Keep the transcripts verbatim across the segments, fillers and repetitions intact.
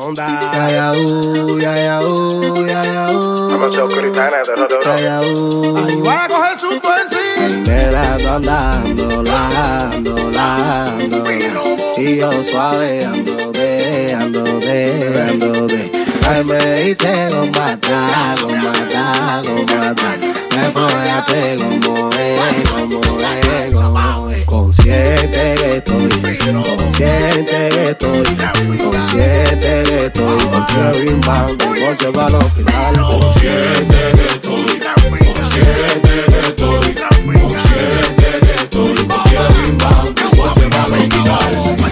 onda. Ya, ya, uh, ya, ya, uh, ya, ya, uh. Demasiado cristiana, te lo Ya, ya, uh. Ahí va a coger su tuensi. Mira, tú andando, lando, lando. Y yo suave ando de, ando de, ando de. Ay, me diste con mata, con mata, con mata. Me follaste como es, como es, como es. Consciente que estoy, consciente que estoy, consciente que estoy. Con Kevin Band, noche para el hospital. Consciente que estoy, consciente que estoy, consciente que estoy. Con Kevin Band, noche para el hospital.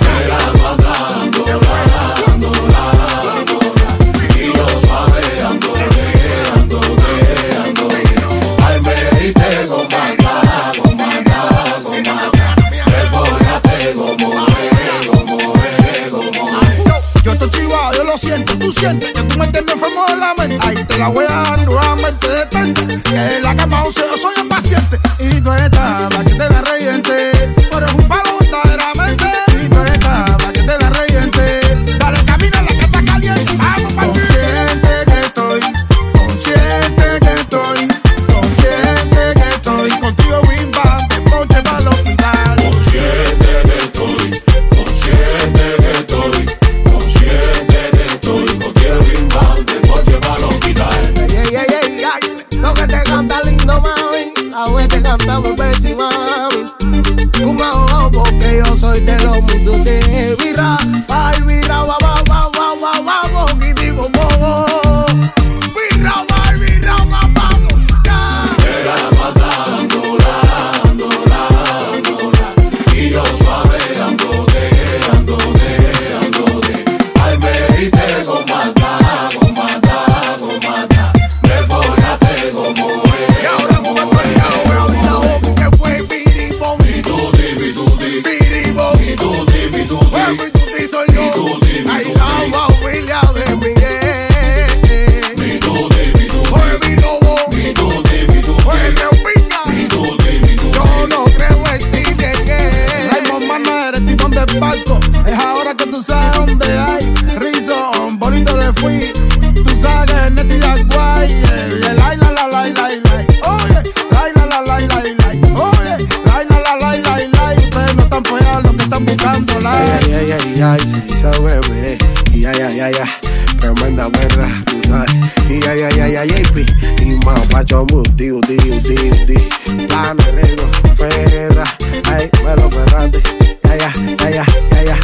Andando, andando, andando, y yo suave ando de, ando de, ando de. Ay, me diste con mata, con mata, con mata. Me follaste como es, como es, como es. Yo estoy chivado, yo lo siento, tú sientes que tú me tienes enfermo de la mente. Ahí te la voy a dar nuevamente detente. Que en la cama o sea, yo soy el paciente. Y tú estás para que te la reviente. Tú eres un palo verdaderamente. Y tú estás para que te la reviente. Dale, camina, la que está caliente. Vamos, pa' consciente que estoy, consciente que estoy, consciente que estoy. Contigo, Bim Bam, te ponte para el hospital. Consciente que estoy, consciente que estoy, consciente que estoy. Con Kevin Band, te voy a llevar al hospital. Ey, ey, ey, ay, lo que te canta lindo, mami. La wea te canta muy pésima, mami. Kumao, porque yo soy de los mundos de Vira. Ay, Vira, va, va, va, va, va, vamos, quitivo, bobo. Vira, va, Vira, va, vamos, ya. Era matando, ando, ando, y yo suave ando de, ando de, ando de. Ay, me diste con mata, con mata, con mata. Me follaste como es. Y ahora como estoy ahora, que fue Biribón. Mi tuti, mi tuti, Biribón. mi tuti, mi tuti. Fue mi tuti, soy yo. Mi tuti, mi Ay, tuti. la familia de Miguel. Mi tuti, mi tuti. Fue mi lobo. Mi tuti, mi tuti. Fue el Reopinga. Mi tuti, mi tuti. Yo no creo en ti, Miguel. Raymond Mana, eres timón del barco. Es ahora que tú sabes dónde hay Rizón, bonito le fui. Tú sabes que es Neti Jaguay. El ay, la, la, la, la, la. Oye, la, la, la, la, la, la. Oye, la, la, la, la, la, la. Ustedes no están follando lo que están buscando, la. Ay, ay, ay, ay, sí, esa bebé. Y ay, ay, ay, ay, tremenda perra, tú sabes. Y ay, ay, ay, ay, ay, pi. Y más pacho, muti, uti, uti, uti. Plano, rego, ferra. Ay, me lo ferrate. Ya, ya, ya, ya, ya, ya.